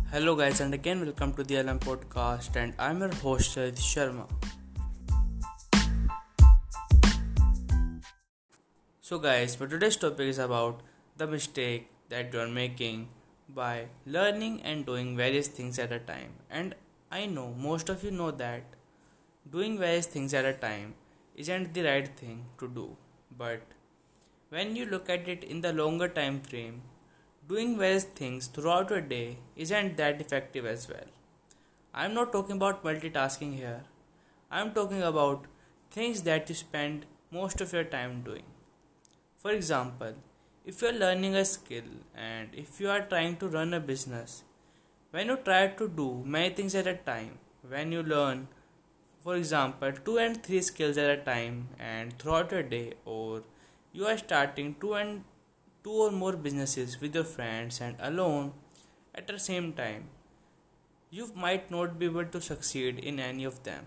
Hello guys, and again welcome to the LM podcast, and I'm your host Shahid Sharma. So guys, for today's topic is about the mistake that you are making by learning and doing various things at a time. And I know most of you know that doing various things at a time isn't the right thing to do, but when you look at it in the longer time frame, doing various things throughout a day isn't that effective as well. I'm not talking about multitasking here. I'm talking about things that you spend most of your time doing. For example, if you're learning a skill and if you are trying to run a business, when you try to do many things at a time, when you learn, for example, 2 and 3 skills at a time and throughout a day, or you are starting two or more businesses with your friends and alone at the same time, you might not be able to succeed in any of them.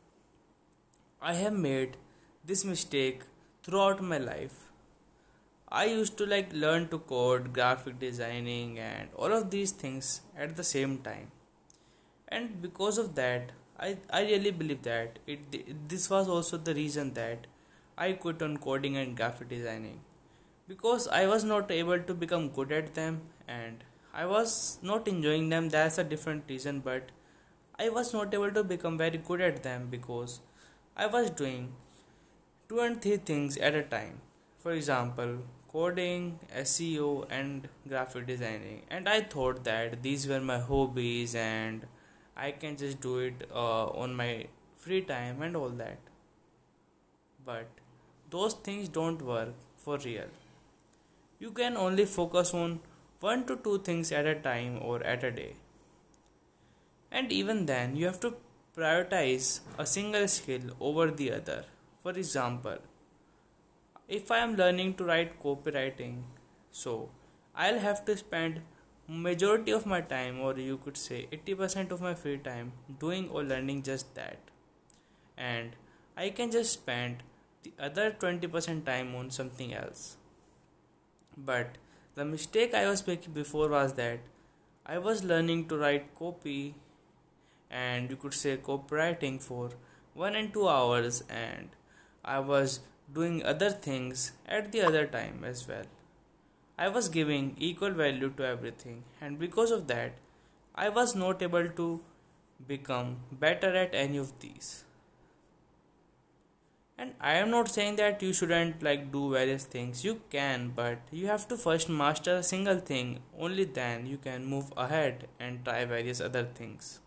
I have made this mistake throughout my life. I used to learn to code, graphic designing, and all of these things at the same time. And because of that, I really believe that this was also the reason that I quit on coding and graphic designing, because I was not able to become good at them and I was not enjoying them. That's a different reason, but I was not able to become very good at them because I was doing 2 and 3 things at a time. For example, coding, SEO, and graphic designing. And I thought that these were my hobbies and I can just do it on my free time and all that. But those things don't work for real. You can only focus on 1 to 2 things at a time or at a day. And even then, you have to prioritize a single skill over the other. For example, if I am learning to write copywriting, so I'll have to spend majority of my time, or you could say 80% of my free time, doing or learning just that. And I can just spend the other 20% time on something else. But the mistake I was making before was that I was learning to write copy, and you could say copywriting, for 1 and 2 hours, and I was doing other things at the other time as well. I was giving equal value to everything, and because of that, I was not able to become better at any of these. And I am not saying that you shouldn't do various things. You can, but you have to first master a single thing. Only then you can move ahead and try various other things.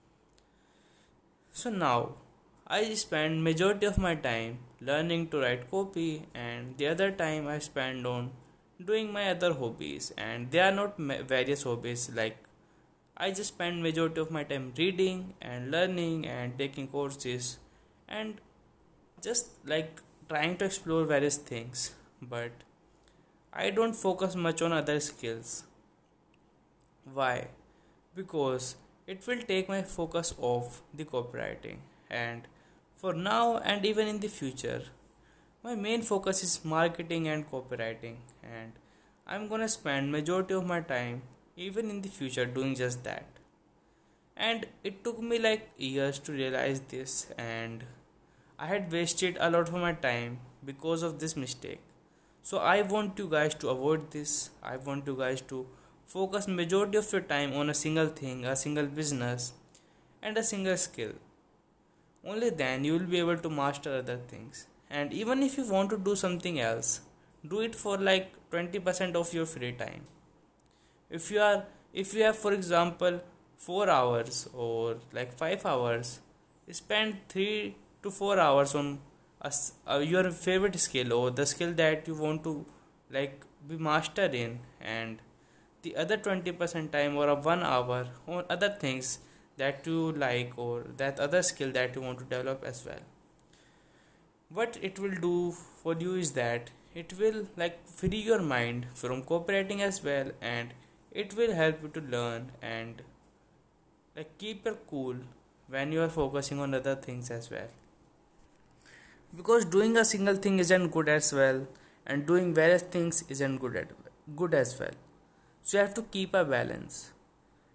So now I spend majority of my time learning to write copy, and the other time I spend on doing my other hobbies, and they are not various hobbies. I just spend majority of my time reading and learning and taking courses and just trying to explore various things, but I don't focus much on other skills. Why? Because it will take my focus off the copywriting, and for now and even in the future, my main focus is marketing and copywriting, and I'm gonna spend majority of my time even in the future doing just that. And it took me years to realize this, and I had wasted a lot of my time because of this mistake. So I want you guys to avoid this. I want you guys to focus majority of your time on a single thing, a single business, and a single skill. Only then you will be able to master other things. And even if you want to do something else, do it for 20% of your free time. If you have, for example, 4 hours or 5 hours, spend 3 to 4 hours on your favorite skill or the skill that you want to be master in, and the other 20% time or a 1 hour on other things that you like, or that other skill that you want to develop as well. What it will do for you is that it will free your mind from cooperating as well, and it will help you to learn and keep your cool when you are focusing on other things as well. Because doing a single thing isn't good as well, and doing various things isn't good as well. So you have to keep a balance.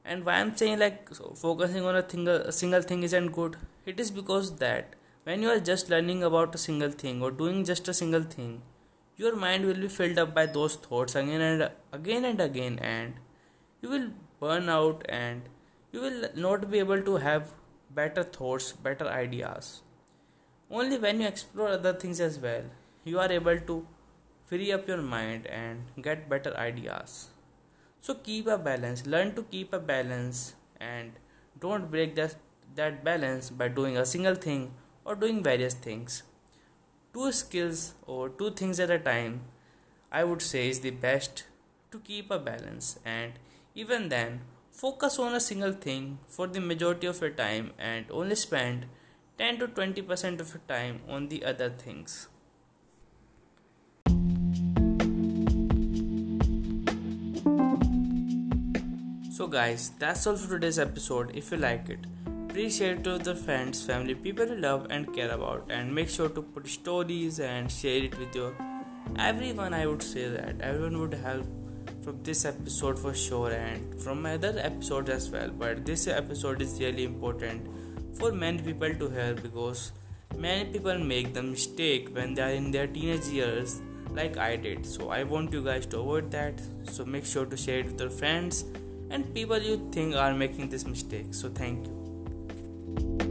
And why I'm saying like focusing on a single thing isn't good, it is because that when you are just learning about a single thing or doing just a single thing, your mind will be filled up by those thoughts again and again, and you will burn out, and you will not be able to have better thoughts, better ideas. Only when you explore other things as well, you are able to free up your mind and get better ideas. So keep a balance, learn to keep a balance, and don't break that balance by doing a single thing or doing various things. Two skills or two things at a time, I would say, is the best to keep a balance, and even then, focus on a single thing for the majority of your time and only spend 10 to 20% of your time on the other things. So, guys, that's all for today's episode. If you like it, please share it with your friends, family, people you love and care about, and make sure to put stories and share it with your everyone. I would say that everyone would help from this episode for sure, and from my other episodes as well. But this episode is really important for many people to hear, because many people make the mistake when they are in their teenage years, like I did. So I want you guys to avoid that. So make sure to share it with your friends and people you think are making this mistake. So thank you.